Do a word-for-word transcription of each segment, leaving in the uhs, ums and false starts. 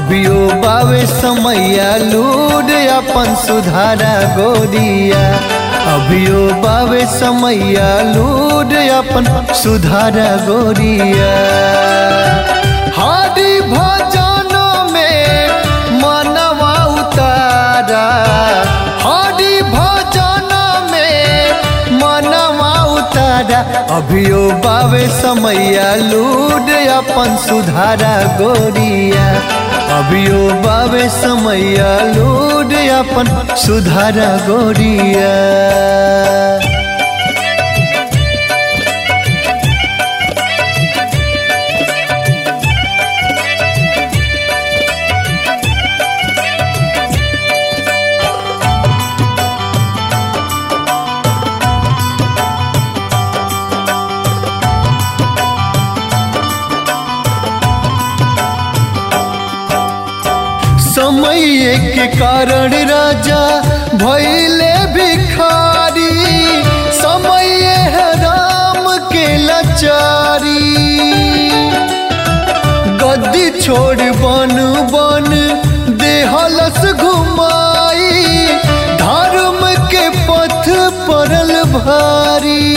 अभियो बावे समैया लूड अपन सुधारा गोरिया। अभियो बावे समैया लूड अपन सुधारा गोरिया। हाडी भजनों में मनवा उतारा, हाडी भजनों में मनवा उतारा। अभियो बावे समैया लूड अपन सुधारा गोरिया। अभियो बावे समैया लूड अपन सुधारा गोरिया। समय के कारण राजा भइले भिखारी, समय है राम के लाचारी। गद्दी छोड़ बन बन देहलस घुमाई, धर्म के पथ परल भारी।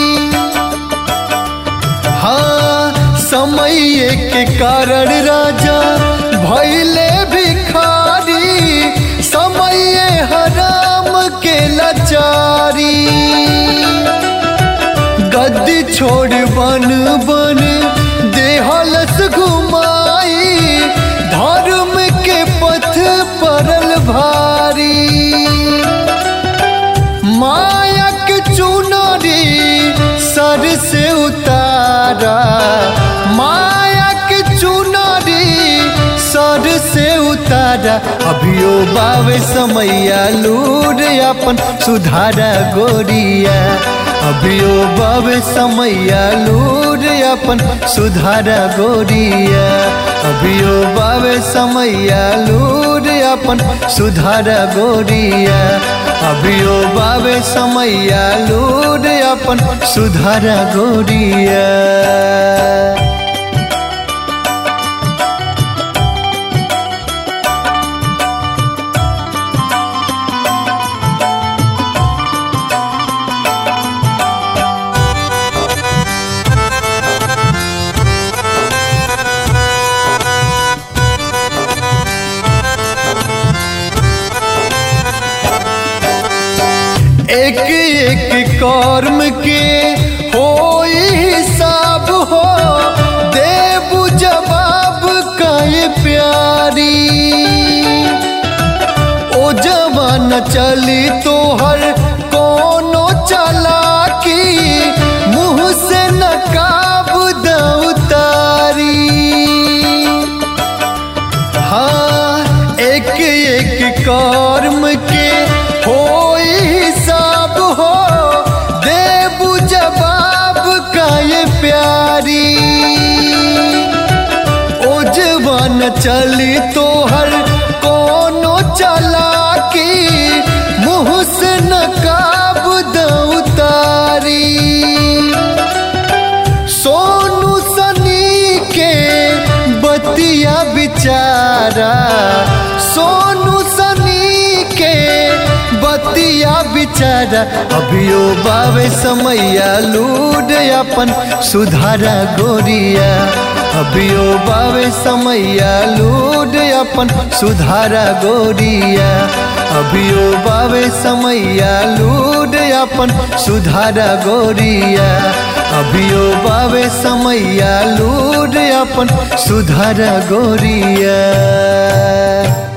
हाँ, समय के कारण राजा भइले भिखारी, समय हराम के लाचारी। गद्दी छोड़ बन बन देहलस घुमाई, धर्म के पथ परल भारी। माया के चुनरी सर से उतारा, माया के चुनरी सर से उतारा। अभियो बावे समैया लूड अपन सुधारा गोरिया। अभियो बावे समैया लूड अपन सुधारा गोरिया। अभियो बावे समैया लूड अपन सुधारा गोरिया। अभियो बावे समैया लूड अपन सुधारा गोरिया। एक एक कर्म के होई हिसाब हो, देबू जवाब काहे प्यारी। ओ जवान चली तोहर कोनो चालाकी, मुँह से नकाब द उतारी। हाँ, एक एक कर्म के होई हिसाब हो, देबू जवाब काहे प्यारी। ओ जवान चली तोहर कोनो चालाकी, मुँह से नकाब द उतारी। सोनू सनी के बतिया बिचारा, सोनू सनी के बतिया बिचारा। अभियो बावे समैया लूड अपन सुधारा गोरिया। अभियो बावे समैया लूड अपन सुधारा गोरिया। अभियो बावे समैया लूड अपन सुधारा गोरिया। अभियो बावे समैया लूड अपन सुधारा गोरिया।